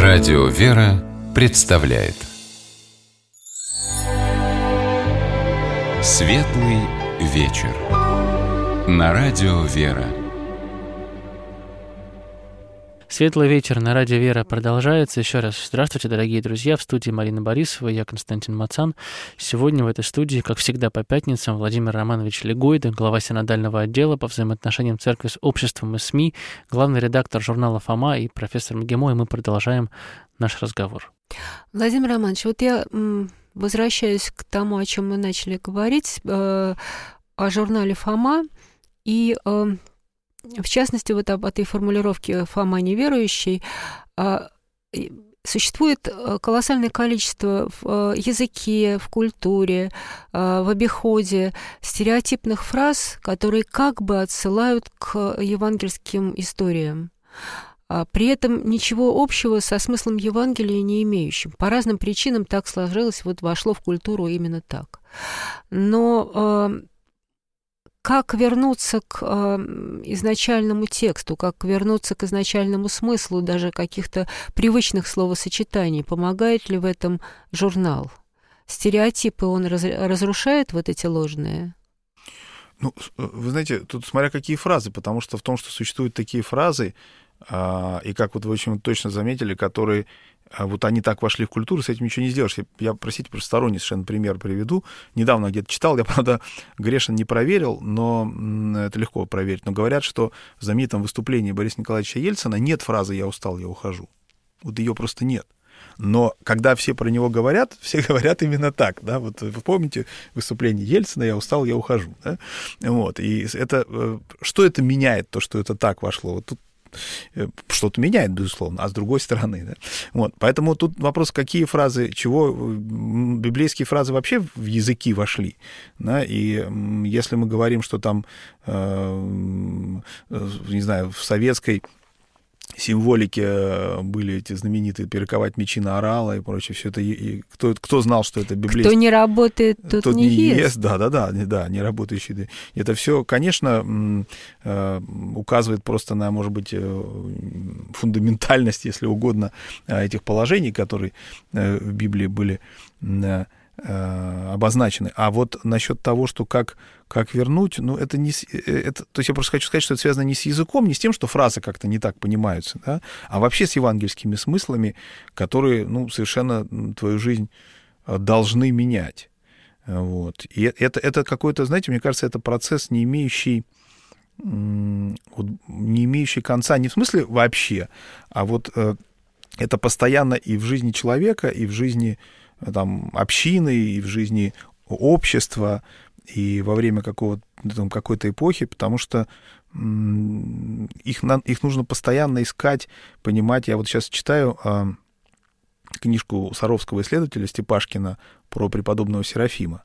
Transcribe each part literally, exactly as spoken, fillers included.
Радио «Вера» представляет Светлый вечер на Радио «Вера». Светлый вечер на Радио «Вера» продолжается. Еще раз здравствуйте, дорогие друзья. В студии Марина Борисова, я Константин Мацан. Сегодня в этой студии, как всегда по пятницам, Владимир Романович Легойда, глава синодального отдела по взаимоотношениям церкви с обществом и СМИ, главный редактор журнала «Фома» и профессор МГИМО, и мы продолжаем наш разговор. Владимир Романович, вот я возвращаюсь к тому, о чем мы начали говорить, э, о журнале «Фома», и э, в частности, вот об этой формулировке «Фома неверующий», э, существует колоссальное количество в языке, в культуре, в обиходе стереотипных фраз, которые как бы отсылают к евангельским историям, при этом ничего общего со смыслом Евангелия не имеющим. По разным причинам так сложилось, вот вошло в культуру именно так. Но э, как вернуться к э, изначальному тексту, как вернуться к изначальному смыслу даже каких-то привычных словосочетаний? Помогает ли в этом журнал? Стереотипы он раз, разрушает, вот эти ложные? Ну, вы знаете, тут смотря какие фразы, потому что в том, что существуют такие фразы, и как вот вы очень точно заметили, которые вот они так вошли в культуру, с этим ничего не сделаешь. Я, простите, просто сторонний совершенно пример приведу. Недавно где-то читал, я, правда, грешен не проверил, но это легко проверить. Но говорят, что в знаменитом выступлении Бориса Николаевича Ельцина нет фразы «я устал, я ухожу». Вот ее просто нет. Но когда все про него говорят, все говорят именно так, да, вот вы помните выступление Ельцина «я устал, я ухожу», да? Вот, и это, что это меняет, то, что это так вошло? Вот тут что-то меняет, безусловно, а с другой стороны, да? Вот, поэтому тут вопрос, какие фразы, чего, библейские фразы вообще в языки вошли, да? И если мы говорим, что там, э, не знаю, в советской символике были эти знаменитые «перековать мечи на орала» и прочее, все это, и кто, кто знал, что это библейское? Кто не работает, тот, тот не, не ест. ест. Да, да, да, да, не работающий. Это все, конечно, указывает просто на, может быть, фундаментальность, если угодно, этих положений, которые в Библии были обозначены. А вот насчет того, что как, как вернуть, ну, это не... Это, то есть я просто хочу сказать, что это связано не с языком, не с тем, что фразы как-то не так понимаются, да, а вообще с евангельскими смыслами, которые, ну, совершенно твою жизнь должны менять. Вот. И это, это какой-то, знаете, мне кажется, это процесс, не имеющий, вот, не имеющий конца, не в смысле вообще, а вот это постоянно и в жизни человека, и в жизни там, общины, и в жизни общества, и во время какого-то, там, какой-то эпохи, потому что м- их, на, их нужно постоянно искать, понимать. Я вот сейчас читаю а, книжку саровского исследователя Степашкина про преподобного Серафима,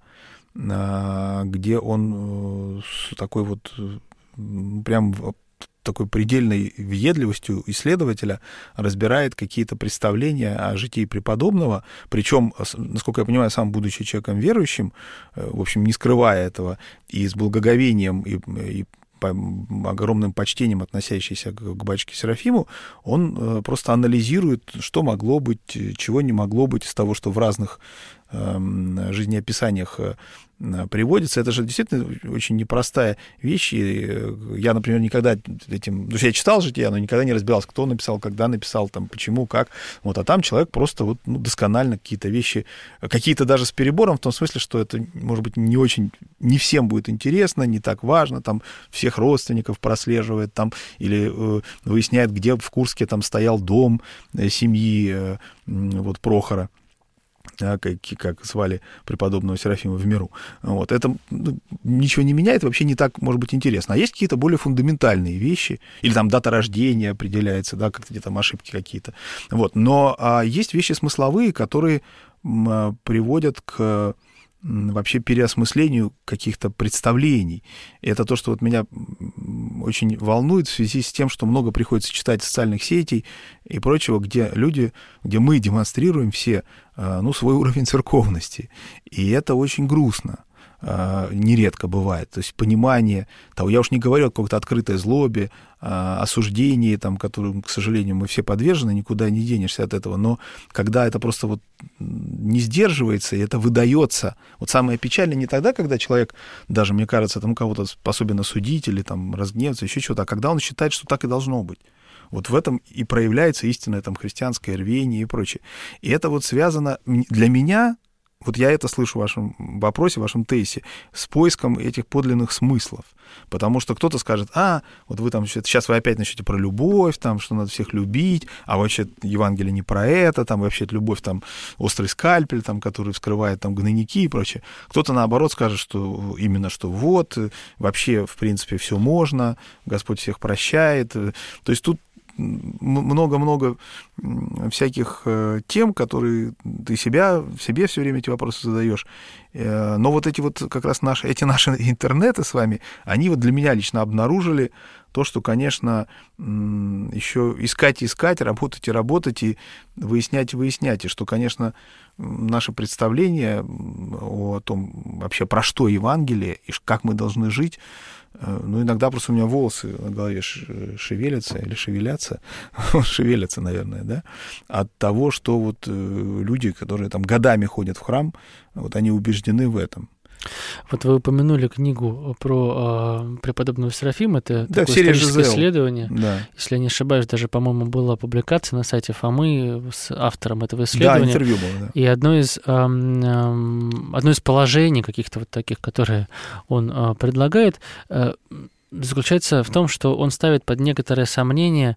а, где он с такой вот прям такой предельной въедливостью исследователя разбирает какие-то представления о житии преподобного, причем, насколько я понимаю, сам будучи человеком верующим, в общем, не скрывая этого, и с благоговением, и, и огромным почтением, относящийся к, к батюшке Серафиму, он просто анализирует, что могло быть, чего не могло быть из того, что в разных э, жизнеописаниях приводится. Это же действительно очень непростая вещь. И я, например, никогда этим... То есть я читал жития, но никогда не разбирался, кто написал, когда написал, там, почему, как. Вот, а там человек просто вот, ну, досконально какие-то вещи, какие-то даже с перебором, в том смысле, что это, может быть, не очень... Не всем будет интересно, не так важно, там, всех родственников прослеживает, там, или э, выясняет, где в Курске там стоял дом э, семьи э, вот Прохора, как, как звали преподобного Серафима в миру. Вот. Это, ну, ничего не меняет, вообще не так, может быть, интересно. А есть какие-то более фундаментальные вещи, или там дата рождения определяется, да, как-то где-то ошибки какие-то. Вот. Но а, есть вещи смысловые, которые м, приводят к вообще переосмыслению каких-то представлений. И это то, что вот меня очень волнует в связи с тем, что много приходится читать социальных сетей и прочего, где люди, где мы демонстрируем все, ну, свой уровень церковности. И это очень грустно. нередко бывает. То есть понимание того, я уж не говорю о какой-то открытой злобе, осуждении, там, которым, к сожалению, мы все подвержены, никуда не денешься от этого, но когда это просто вот не сдерживается, и это выдается. Вот самое печальное не тогда, когда человек, даже, мне кажется, там кого-то способен осудить или там разгневаться, еще что-то, а когда он считает, что так и должно быть. Вот в этом и проявляется истинное там христианское рвение и прочее. И это вот связано для меня, вот я это слышу в вашем вопросе, в вашем тезисе, с поиском этих подлинных смыслов. Потому что кто-то скажет, а, вот вы там, сейчас вы опять начнете про любовь, там, что надо всех любить, а вообще Евангелие не про это, там, вообще любовь, там, острый скальпель, там, который вскрывает, там, гнойники и прочее. Кто-то, наоборот, скажет, что именно, что вот, вообще, в принципе, все можно, Господь всех прощает. То есть тут много-много всяких тем, которые ты себя, в себе все время эти вопросы задаешь. Но вот эти вот как раз наши, эти наши интернеты с вами, они вот для меня лично обнаружили то, что, конечно, еще искать и искать, работать и работать, и выяснять и выяснять. И что, конечно, наше представление о том вообще, про что Евангелие и как мы должны жить, ну, иногда просто у меня волосы на голове шевелятся или шевелятся, шевелятся, наверное, да, от того, что вот люди, которые там годами ходят в храм, вот они убеждены в этом. Вот вы упомянули книгу про э, преподобного Серафима, это да, такое историческое Жизел. исследование. Да. Если я не ошибаюсь, даже, по-моему, была публикация на сайте Фомы с автором этого исследования. Да, интервью было, да. И одно из, э, э, одно из положений каких-то вот таких, которые он э, предлагает, э, заключается в том, что он ставит под некоторое сомнение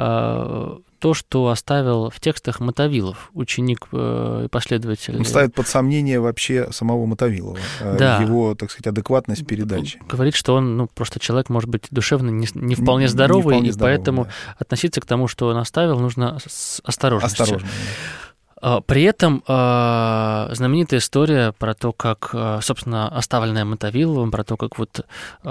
э, то, что оставил в текстах Мотовилов, ученик и последователь. Он ставит под сомнение вообще самого Мотовилова, да. Его, так сказать, адекватность передачи. Говорит, что он, ну, просто человек, может быть, душевно не, не вполне здоровый, не вполне и здоровый, поэтому да. относиться к тому, что он оставил, нужно с осторожностью. Осторожно, да. При этом знаменитая история про то, как, собственно, оставленная Мотовиловым, про то, как вот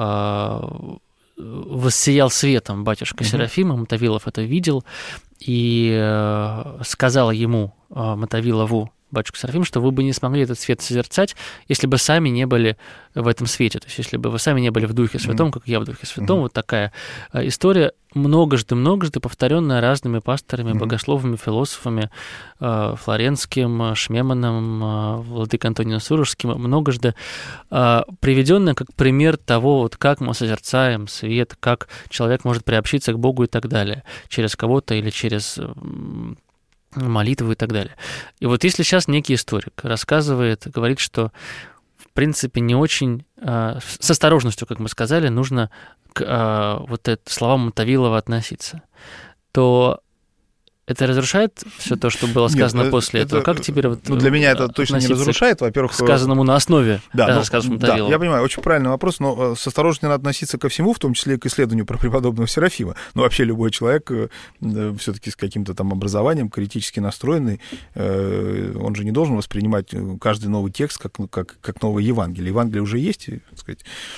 воссиял светом батюшка uh-huh. Серафима, Мотовилов это видел, и э, сказал ему, э, Мотовилову, батюшка Серафим, что вы бы не смогли этот свет созерцать, если бы сами не были в этом свете, то есть если бы вы сами не были в Духе Святом, mm-hmm. как я в Духе Святом. Mm-hmm. Вот такая история, многожды-многожды повторенная разными пасторами, mm-hmm. богословами, философами, Флоренским, Шмеманом, владыкой Антонием Сурожским, многожды приведенная как пример того, вот как мы созерцаем свет, как человек может приобщиться к Богу и так далее, через кого-то или через молитву и так далее. И вот если сейчас некий историк рассказывает, говорит, что в принципе не очень, э, с осторожностью, как мы сказали, нужно к э, вот это, словам Мотовилова относиться, то это разрушает все то, что было сказано Нет, после это, этого? Как теперь вот ну, для меня это точно не разрушает, во-первых... Сказанному на основе да, ну, рассказа да, я понимаю, очень правильный вопрос, но с осторожностью надо относиться ко всему, в том числе и к исследованию про преподобного Серафима. Ну, вообще любой человек, все-таки с каким-то там образованием, критически настроенный, он же не должен воспринимать каждый новый текст как, как, как новое Евангелие. Евангелие уже есть, так сказать,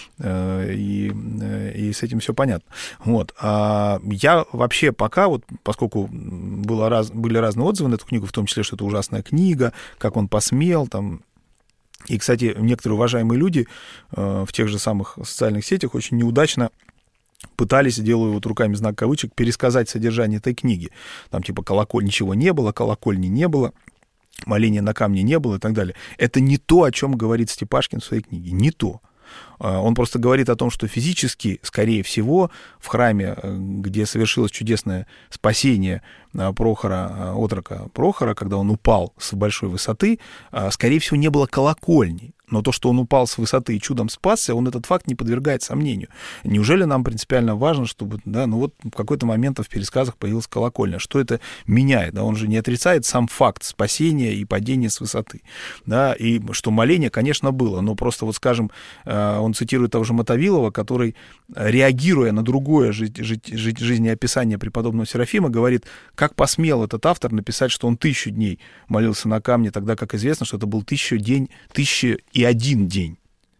и, и с этим все понятно. Вот. А я вообще пока, вот, поскольку было раз, были разные отзывы на эту книгу, в том числе, что это ужасная книга, как он посмел, там. И, кстати, некоторые уважаемые люди э, в тех же самых социальных сетях очень неудачно пытались, делаю вот руками знак кавычек, пересказать содержание этой книги. Там типа колоколь ничего не было, колокольни не было, моления на камне не было и так далее. Это не то, о чем говорит Степашкин в своей книге, не то. Он просто говорит о том, что физически, скорее всего, в храме, где совершилось чудесное спасение Прохора, отрока Прохора, когда он упал с большой высоты, скорее всего, не было колокольни. Но то, что он упал с высоты и чудом спасся, он этот факт не подвергает сомнению. Неужели нам принципиально важно, чтобы, да, ну вот в какой-то момент в пересказах появилась колокольня? Что это меняет? Да, он же не отрицает сам факт спасения и падения с высоты. Да, и что моление, конечно, было, но просто вот, скажем, он цитирует того же Мотовилова, который, реагируя на другое жизнеописание преподобного Серафима, говорит, как посмел этот автор написать, что он тысячу дней молился на камне, тогда как известно, что это был тысячу день, тысяча и один день.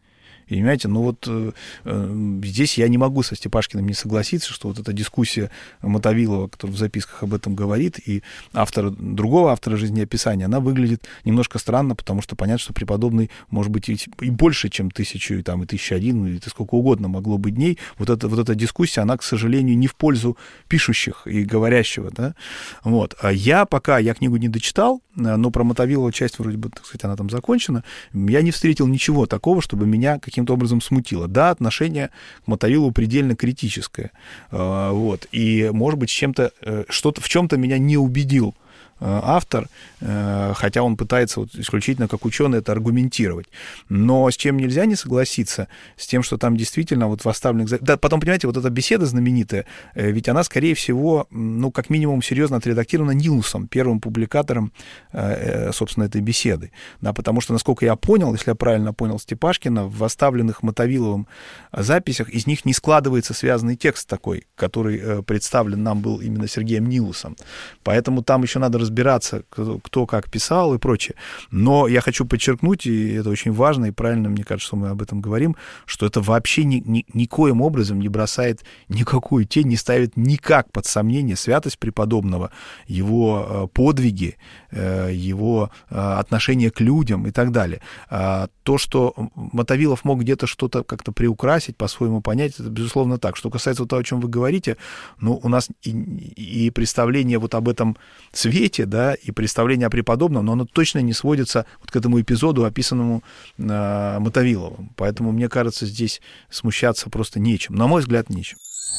И, понимаете, ну вот э, здесь я не могу со Степашкиным не согласиться, что вот эта дискуссия Мотовилова, который в записках об этом говорит, и автора, другого автора жизнеописания, она выглядит немножко странно, потому что понятно, что преподобный может быть и, и больше, чем тысячу, и, там, и тысяча один, и сколько угодно могло быть дней. Вот, это, вот эта дискуссия, она, к сожалению, не в пользу пишущих и говорящего. Да? Вот. А я пока, я книгу не дочитал, но про Мотовилова часть вроде бы, так сказать, она там закончена, я не встретил ничего такого, чтобы меня каким-то образом смутило. Да, отношение к Мотовилову предельно критическое. Вот. И, может быть, с чем-то, что-то, в чем-то меня не убедил автор, хотя он пытается вот исключительно как ученый это аргументировать. Но с чем нельзя не согласиться, с тем, что там действительно вот в оставленных... Да, потом, понимаете, вот эта беседа знаменитая, ведь она, скорее всего, ну, как минимум, серьезно отредактирована Нилусом, первым публикатором, собственно, этой беседы. Да, потому что, насколько я понял, если я правильно понял Степашкина, в оставленных Мотовиловым записях из них не складывается связанный текст такой, который представлен нам был именно Сергеем Нилусом. Поэтому там еще надо разбираться, кто, кто как писал и прочее. Но я хочу подчеркнуть, и это очень важно, и правильно, мне кажется, что мы об этом говорим, что это вообще ни, ни, никоим образом не бросает никакую тень, не ставит никак под сомнение святость преподобного, его подвиги, его отношение к людям и так далее. То, что Мотовилов мог где-то что-то как-то приукрасить, по-своему понять, это безусловно так. Что касается того, о чем вы говорите, ну, у нас и, и представление вот об этом свете, да, и представление о преподобном, но оно точно не сводится вот к этому эпизоду, описанному э, Мотовиловым. Поэтому, мне кажется, здесь смущаться просто нечем. На мой взгляд, нечем.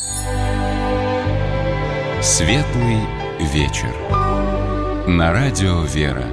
Светлый вечер. На радио «Вера».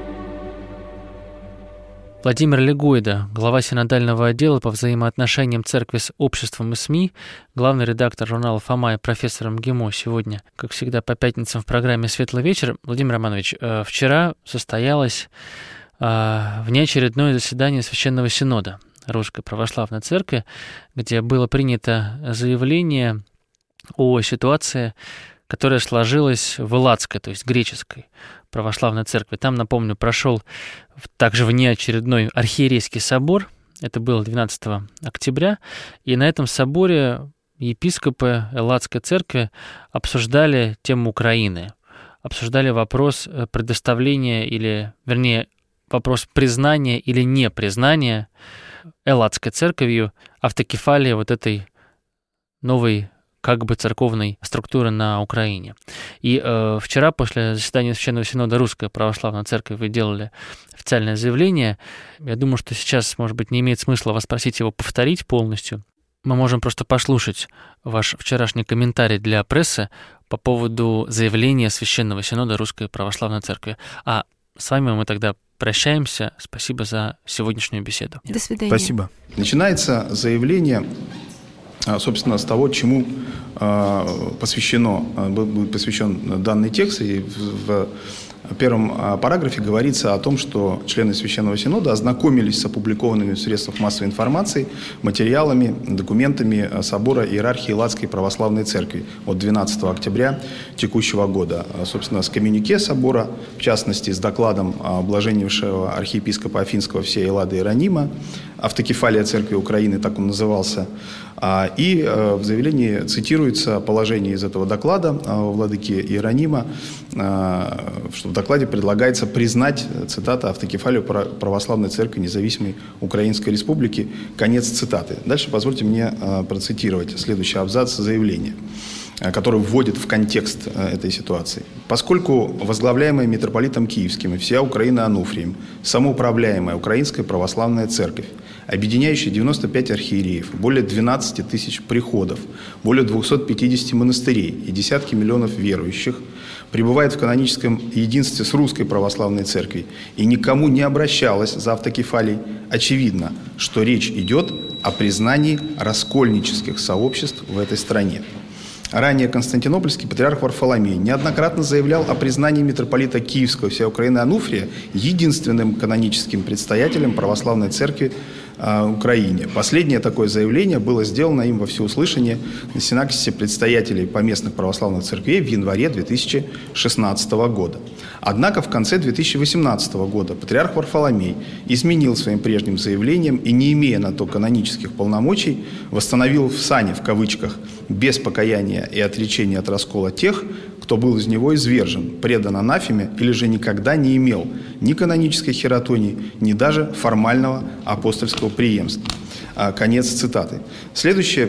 Владимир Легойда, глава синодального отдела по взаимоотношениям церкви с обществом и СМИ, главный редактор журнала «Фома» и профессор МГИМО сегодня, как всегда, по пятницам в программе «Светлый вечер». Владимир Романович, вчера состоялось внеочередное заседание Священного Синода Русской Православной Церкви, где было принято заявление о ситуации, которая сложилась в Элладской, то есть греческой православной церкви. Там, напомню, прошел также внеочередной архиерейский собор, это было двенадцатого октября, и на этом соборе епископы Элладской церкви обсуждали тему Украины, обсуждали вопрос предоставления или, вернее, вопрос признания или непризнания Элладской церковью автокефалии вот этой новой как бы церковной структуры на Украине. И э, вчера, после заседания Священного Синода Русской Православной Церкви, вы делали официальное заявление. Я думаю, что сейчас, может быть, не имеет смысла вас просить его повторить полностью. Мы можем просто послушать ваш вчерашний комментарий для прессы по поводу заявления Священного Синода Русской Православной Церкви. А с вами мы тогда прощаемся. Спасибо за сегодняшнюю беседу. До свидания. Спасибо. Начинается заявление, собственно, с того, чему посвящено, будет посвящен данный текст. И в первом параграфе говорится о том, что члены Священного Синода ознакомились с опубликованными в средствах массовой информации материалами, документами собора иерархии Элладской православной церкви от двенадцатого октября текущего года. Собственно, с коммюнике собора, в частности, с докладом блаженнейшего архиепископа Афинского всей Эллады Иеронима, автокефалия церкви Украины, так он назывался. И в заявлении цитируется положение из этого доклада владыки Иеронима, что в докладе предлагается признать, цитата, автокефалию православной церкви независимой Украинской Республики. Конец цитаты. Дальше позвольте мне процитировать следующий абзац заявления, который вводит в контекст этой ситуации. Поскольку возглавляемая митрополитом Киевским и вся Украина Ануфрием, самоуправляемая Украинская Православная Церковь, объединяющая девяносто пять архиереев, более двенадцать тысяч приходов, более двести пятьдесят монастырей и десятки миллионов верующих, пребывает в каноническом единстве с Русской Православной Церковью и никому не обращалась за автокефалией, очевидно, что речь идет о признании раскольнических сообществ в этой стране. Ранее константинопольский патриарх Варфоломей неоднократно заявлял о признании митрополита Киевского всей Украины Ануфрия единственным каноническим предстоятелем православной церкви Украине. Последнее такое заявление было сделано им во всеуслышание на синаксисе предстоятелей поместных православных церквей в январе две тысячи шестнадцатого года. Однако в конце две тысячи восемнадцатого года патриарх Варфоломей изменил своим прежним заявлением и, не имея на то канонических полномочий, восстановил в сане, в кавычках, без покаяния и отречения от раскола тех, кто был из него извержен, предан анафеме или же никогда не имел ни канонической хератонии, ни даже формального апостольского преемства. Конец цитаты. Следующий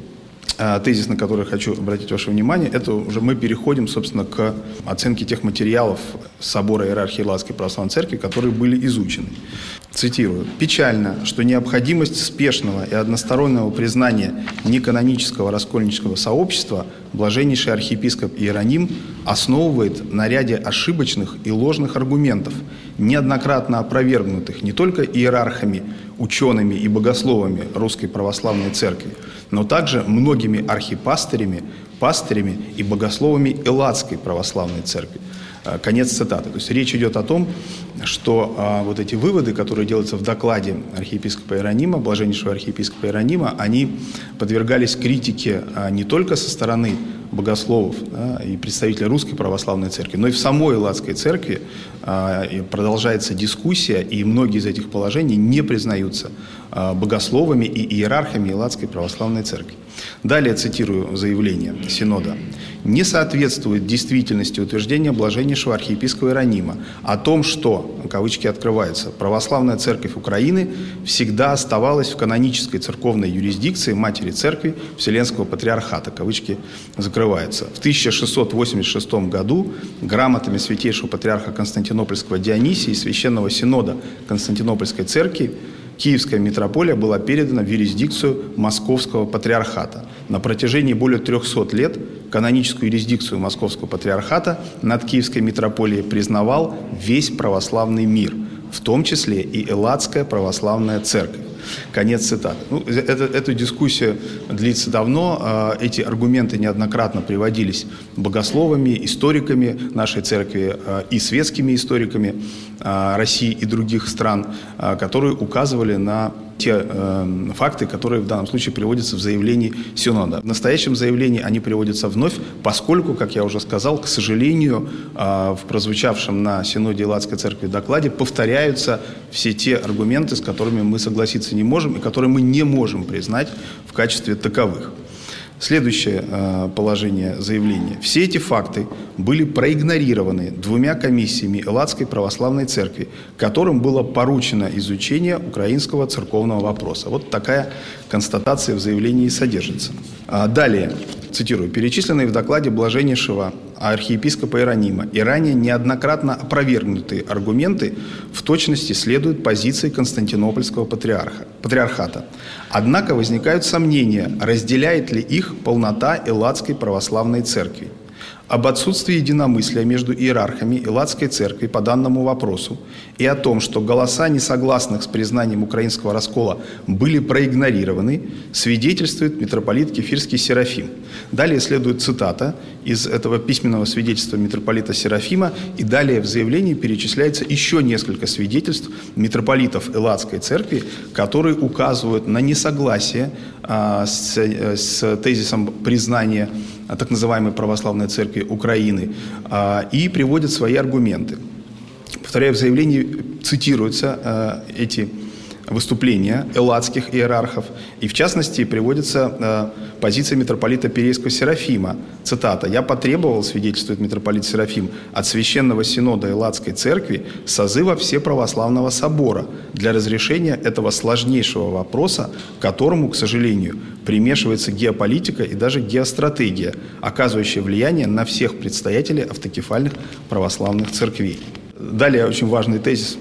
тезис, на который хочу обратить ваше внимание, это уже мы переходим, собственно, к оценке тех материалов Собора Иерархии Элладской Православной Церкви, которые были изучены. Цитирую. «Печально, что необходимость спешного и одностороннего признания неканонического раскольнического сообщества блаженнейший архиепископ Иероним основывает на ряде ошибочных и ложных аргументов, неоднократно опровергнутых не только иерархами, учеными и богословами Русской Православной Церкви, но также многими архипастырями, пастырями и богословами Элладской Православной Церкви». Конец цитаты. То есть речь идет о том, что а, вот эти выводы, которые делаются в докладе архиепископа Иеронима, блаженнейшего архиепископа Иеронима, они подвергались критике а, не только со стороны богословов, да, и представителей Русской Православной Церкви, но и в самой Элладской Церкви а, и продолжается дискуссия, и многие из этих положений не признаются а, богословами и иерархами Элладской Православной Церкви. Далее цитирую заявление Синода. «Не соответствует действительности утверждения блаженнейшего архиепископа Иеронима о том, что, кавычки открываются, православная церковь Украины всегда оставалась в канонической церковной юрисдикции Матери Церкви Вселенского Патриархата», кавычки закрываются. В тысяча шестьсот восемьдесят шестом году грамотами святейшего патриарха Константинопольского Дионисия и Священного Синода Константинопольской Церкви Киевская митрополия была передана в юрисдикцию Московского патриархата. На протяжении более трехсот лет каноническую юрисдикцию Московского патриархата над Киевской митрополией признавал весь православный мир, в том числе и Элладская православная церковь. Конец цитаты. Ну, это, эту дискуссию длится давно. Эти аргументы неоднократно приводились богословами, историками нашей церкви и светскими историками России и других стран, которые указывали на те э, факты, которые в данном случае приводятся в заявлении Синода. В настоящем заявлении они приводятся вновь, поскольку, как я уже сказал, к сожалению, э, в прозвучавшем на Синоде Элладской Церкви докладе повторяются все те аргументы, с которыми мы согласиться не можем и которые мы не можем признать в качестве таковых. Следующее э, положение заявления. Все эти факты были проигнорированы двумя комиссиями Элладской Православной Церкви, которым было поручено изучение украинского церковного вопроса. Вот такая констатация в заявлении содержится. А далее, цитирую, «Перечисленные в докладе блаженнейшего архиепископа Иеронима и ранее неоднократно опровергнутые аргументы в точности следуют позиции Константинопольского патриарха, патриархата. Однако возникают сомнения, разделяет ли их полнота Элладской православной церкви. Об отсутствии единомыслия между иерархами Элладской церкви по данному вопросу и о том, что голоса несогласных с признанием украинского раскола были проигнорированы, свидетельствует митрополит Кефирский Серафим». Далее следует цитата из этого письменного свидетельства митрополита Серафима, и далее в заявлении перечисляется еще несколько свидетельств митрополитов Элладской церкви, которые указывают на несогласие а, с, с тезисом признания так называемой православной церкви Украины, а, и приводят свои аргументы. Повторяю, в заявлении цитируются а, эти выступления элладских иерархов, и в частности приводится э, позиция митрополита Перейского Серафима. Цитата: «Я потребовал, свидетельствует митрополит Серафим, от Священного Синода Элладской Церкви созыва Всеправославного Собора для разрешения этого сложнейшего вопроса, к которому, к сожалению, примешивается геополитика и даже геостратегия, оказывающая влияние на всех предстоятелей автокефальных православных церквей». Далее очень важный тезис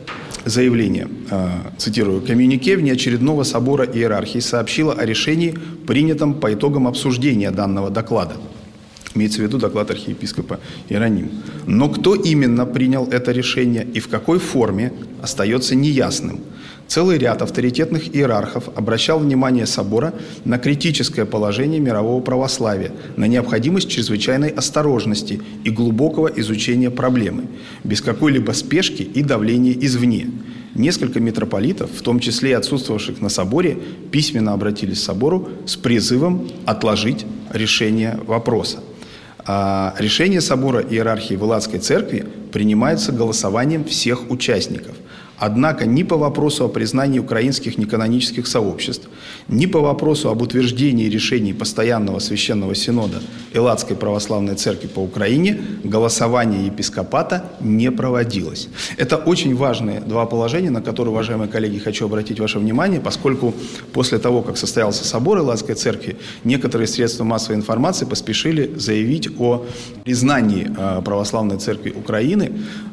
заявление, цитирую, «Коммюнике внеочередного собора иерархии сообщила о решении, принятом по итогам обсуждения данного доклада. Имеется в виду доклад архиепископа Иеронима. Но кто именно принял это решение и в какой форме, остается неясным. Целый ряд авторитетных иерархов обращал внимание собора на критическое положение мирового православия, на необходимость чрезвычайной осторожности и глубокого изучения проблемы, без какой-либо спешки и давления извне. Несколько митрополитов, в том числе и отсутствовавших на соборе, письменно обратились к собору с призывом отложить решение вопроса. А решение собора иерархии Элладской церкви принимается голосованием всех участников. Однако ни по вопросу о признании украинских неканонических сообществ, ни по вопросу об утверждении решений Постоянного Священного Синода Элладской Православной Церкви по Украине голосование епископата не проводилось. Это очень важные два положения, на которые, уважаемые коллеги, хочу обратить ваше внимание, поскольку после того, как состоялся собор Элладской Церкви, некоторые средства массовой информации поспешили заявить о признании Православной Церкви Украины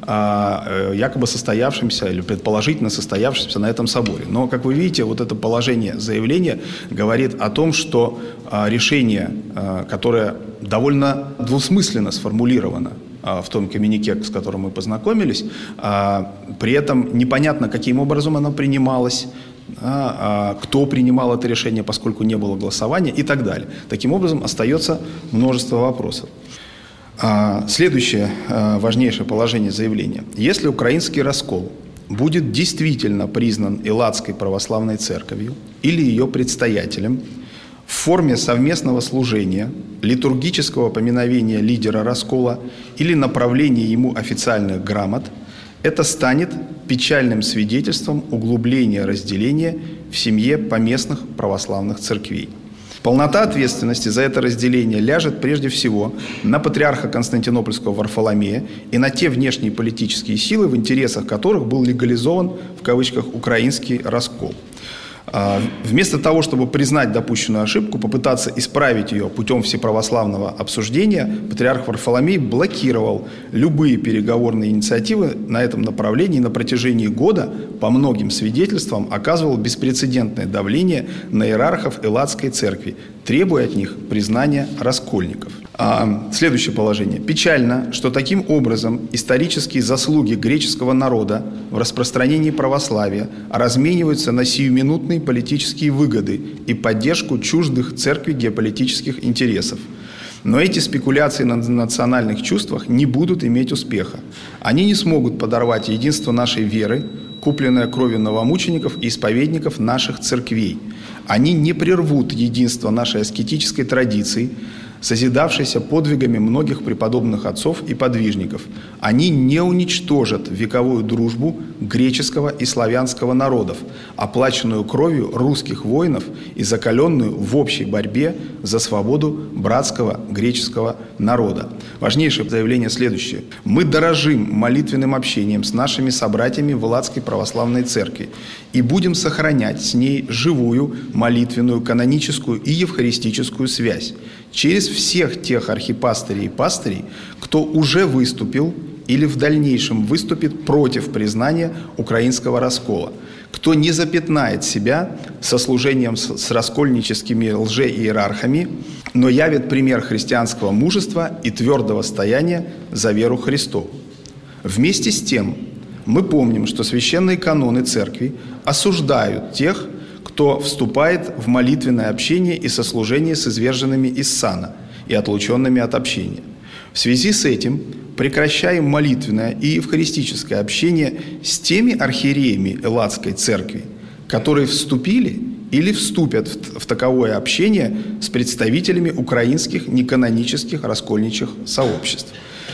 якобы состоявшимся или предположительно состоявшимся на этом соборе. Но, как вы видите, вот это положение заявления говорит о том, что а, решение, а, которое довольно двусмысленно сформулировано а, в том коммюнике, с которым мы познакомились, а, при этом непонятно, каким образом оно принималось, а, а, кто принимал это решение, поскольку не было голосования и так далее. Таким образом, остается множество вопросов. А, следующее а, важнейшее положение заявления. Если украинский раскол будет действительно признан Элладской православной церковью или ее предстоятелем в форме совместного служения, литургического поминовения лидера раскола или направления ему официальных грамот, это станет печальным свидетельством углубления разделения в семье поместных православных церквей. Полнота ответственности за это разделение ляжет прежде всего на патриарха Константинопольского Варфоломея и на те внешние политические силы, в интересах которых был легализован, в кавычках, украинский раскол. Вместо того, чтобы признать допущенную ошибку, попытаться исправить ее путем всеправославного обсуждения, патриарх Варфоломей блокировал любые переговорные инициативы на этом направлении и на протяжении года, по многим свидетельствам, оказывал беспрецедентное давление на иерархов Элладской церкви, требуя от них признания раскольников. А, следующее положение. Печально, что таким образом исторические заслуги греческого народа в распространении православия размениваются на сиюминутные политические выгоды и поддержку чуждых церкви геополитических интересов. Но эти спекуляции на национальных чувствах не будут иметь успеха. Они не смогут подорвать единство нашей веры, купленное кровью новомучеников и исповедников наших церквей. Они не прервут единство нашей аскетической традиции, созидавшейся подвигами многих преподобных отцов и подвижников. Они не уничтожат вековую дружбу греческого и славянского народов, оплаченную кровью русских воинов и закаленную в общей борьбе за свободу братского греческого народа. Важнейшее заявление следующее. Мы дорожим молитвенным общением с нашими собратьями в Элладской православной церкви и будем сохранять с ней живую молитвенную, каноническую и евхаристическую связь через всех тех архипастырей и пастырей, кто уже выступил или в дальнейшем выступит против признания украинского раскола, кто не запятнает себя сослужением с, с раскольническими лжеиерархами, но явит пример христианского мужества и твердого стояния за веру Христову. Вместе с тем мы помним, что священные каноны церкви осуждают тех, кто вступает в молитвенное общение и сослужение с изверженными из сана и отлученными от общения. В связи с этим прекращаем молитвенное и евхаристическое общение с теми архиереями Элладской церкви, которые вступили или вступят в, в таковое общение с представителями украинских неканонических раскольничьих сообществ.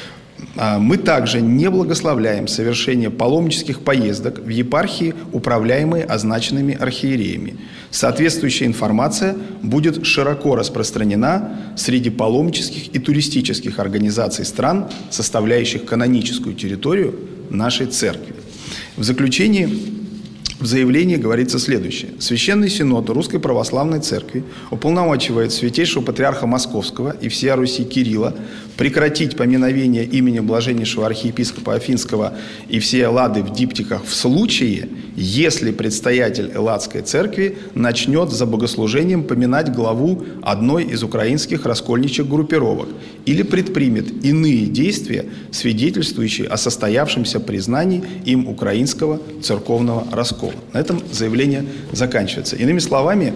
Мы также не благословляем совершение паломнических поездок в епархии, управляемые означенными архиереями. Соответствующая информация будет широко распространена среди паломнических и туристических организаций стран, составляющих каноническую территорию нашей церкви. В заключение в заявлении говорится следующее. Священный Синод Русской Православной Церкви уполномачивает Святейшего Патриарха Московского и всея Руси Кирилла прекратить поминовение имени блаженнейшего архиепископа Афинского и все эллады в диптихах в случае, если предстоятель Элладской церкви начнет за богослужением поминать главу одной из украинских раскольничьих группировок или предпримет иные действия, свидетельствующие о состоявшемся признании им украинского церковного раскола. На этом заявление заканчивается. Иными словами,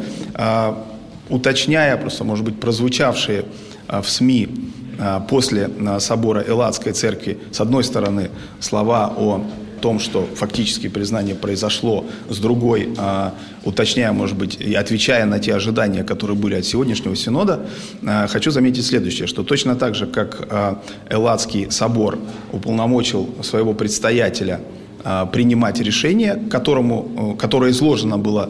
уточняя просто, может быть, прозвучавшие в СМИ после собора Элладской церкви, с одной стороны, слова о том, что фактически признание произошло, с другой, уточняя, может быть, и отвечая на те ожидания, которые были от сегодняшнего синода, хочу заметить следующее, что точно так же, как Элладский собор уполномочил своего предстоятеля принимать решение, которому, которое изложено было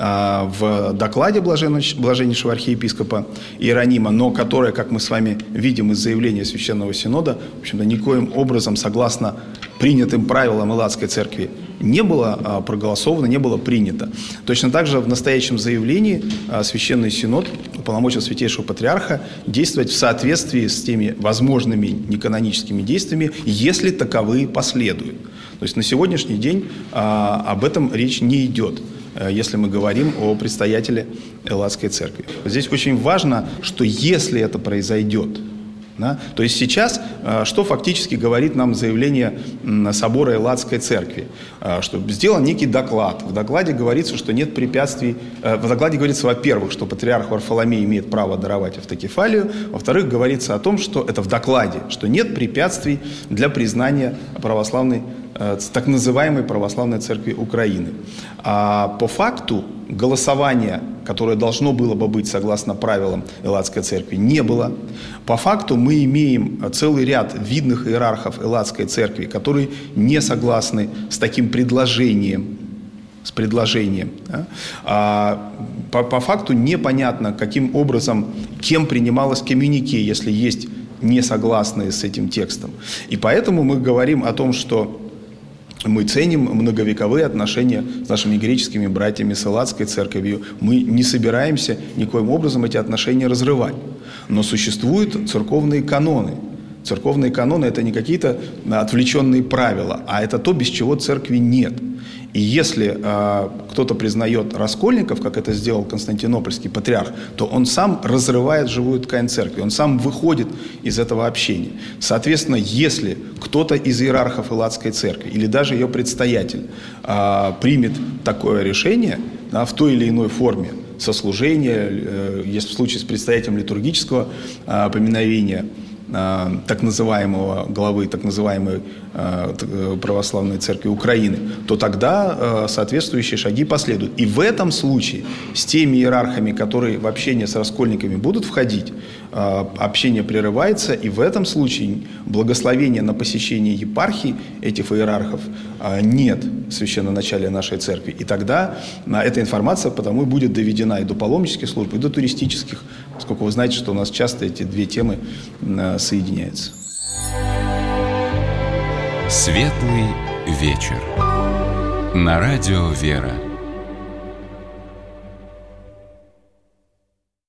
в докладе блаженнейшего архиепископа Иеронима, но которое, как мы с вами видим из заявления Священного Синода, в общем-то, никоим образом, согласно принятым правилам Элладской церкви, не было проголосовано, не было принято. Точно так же в настоящем заявлении Священный Синод уполномочил Святейшего Патриарха действовать в соответствии с теми возможными неканоническими действиями, если таковые последуют. То есть на сегодняшний день а, об этом речь не идет, если мы говорим о предстоятеле Элладской церкви. Здесь очень важно, что если это произойдет, да, то есть сейчас, что фактически говорит нам заявление собора Элладской церкви, что сделан некий доклад. В докладе говорится, что нет препятствий. В докладе говорится, во-первых, что патриарх Варфоломей имеет право даровать автокефалию, во-вторых, говорится о том, что это в докладе, что нет препятствий для признания православной, так называемой православной церкви Украины. А по факту голосования, которое должно было бы быть согласно правилам Элладской церкви, не было. По факту мы имеем целый ряд видных иерархов Элладской церкви, которые не согласны с таким предложением, с предложением. Да? А по, по факту непонятно, каким образом, кем принималось коммюнике, если есть несогласные с этим текстом. И поэтому мы говорим о том, что мы ценим многовековые отношения с нашими греческими братьями, с Элладской церковью. Мы не собираемся никоим образом эти отношения разрывать. Но существуют церковные каноны. Церковные каноны – это не какие-то отвлеченные правила, а это то, без чего церкви нет. И если э, кто-то признает раскольников, как это сделал Константинопольский патриарх, то он сам разрывает живую ткань церкви, он сам выходит из этого общения. Соответственно, если кто-то из иерархов Элладской церкви или даже ее предстоятель э, примет такое решение, да, в той или иной форме сослужения, э, если в случае с предстоятелем литургического э, поминовения, так называемого главы так называемой православной церкви Украины, то тогда соответствующие шаги последуют. И в этом случае с теми иерархами, которые в общение с раскольниками будут входить, общение прерывается, и в этом случае благословения на посещение епархии этих иерархов нет в священноначале нашей церкви. И тогда эта информация потому и будет доведена и до паломнических служб, и до туристических, поскольку вы знаете, что у нас часто эти две темы соединяются. Светлый вечер. На радио «Вера».